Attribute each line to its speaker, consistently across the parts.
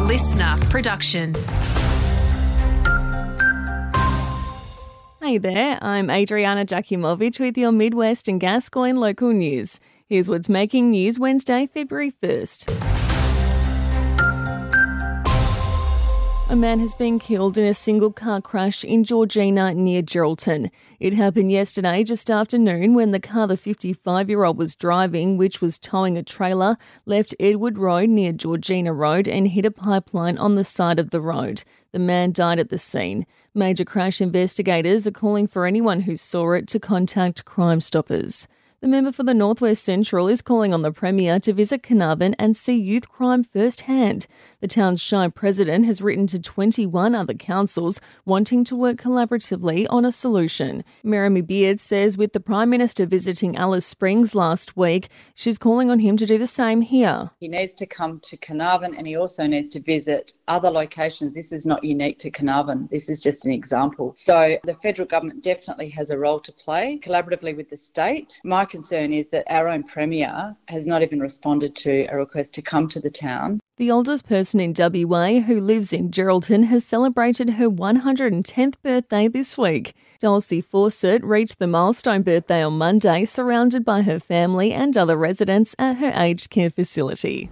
Speaker 1: listener production.
Speaker 2: Hey there, I'm Adriana Jakimovic with your Midwest and Gascoyne local news. Here's what's making news Wednesday, February 1st. A man has been killed in a single car crash in Georgina near Geraldton. It happened yesterday just after noon when the car the 55-year-old was driving, which was towing a trailer, left Edward Road near Georgina Road and hit a pipeline on the side of the road. The man died at the scene. Major crash investigators are calling for anyone who saw it to contact Crime Stoppers. The member for the North West Central is calling on the Premier to visit Carnarvon and see youth crime firsthand. The town's shy president has written to 21 other councils wanting to work collaboratively on a solution. Merrimack Beard says with the Prime Minister visiting Alice Springs last week, she's calling on him to do the same here.
Speaker 3: He needs to come to Carnarvon and he also needs to visit other locations. This is not unique to Carnarvon. This is just an example. So the federal government definitely has a role to play collaboratively with the state. My concern is that our own Premier has not even responded to a request to come to the town.
Speaker 2: The oldest person in WA who lives in Geraldton has celebrated her 110th birthday this week. Dulcie Fawcett reached the milestone birthday on Monday, surrounded by her family and other residents at her aged care facility.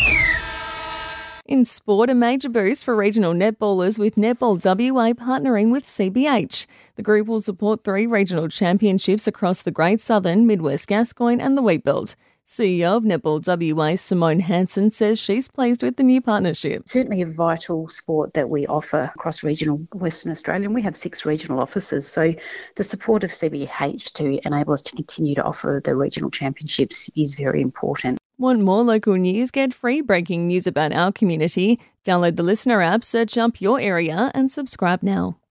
Speaker 2: In sport, a major boost for regional netballers with Netball WA partnering with CBH. The group will support 3 regional championships across the Great Southern, Midwest Gascoyne and the Wheatbelt. CEO of Netball WA, Simone Hansen, says she's pleased with the new partnership.
Speaker 4: Certainly a vital sport that we offer across regional Western Australia, and we have 6 regional offices. So the support of CBH to enable us to continue to offer the regional championships is very important.
Speaker 2: Want more local news? Get free breaking news about our community. Download the Listener app, search up your area and subscribe now.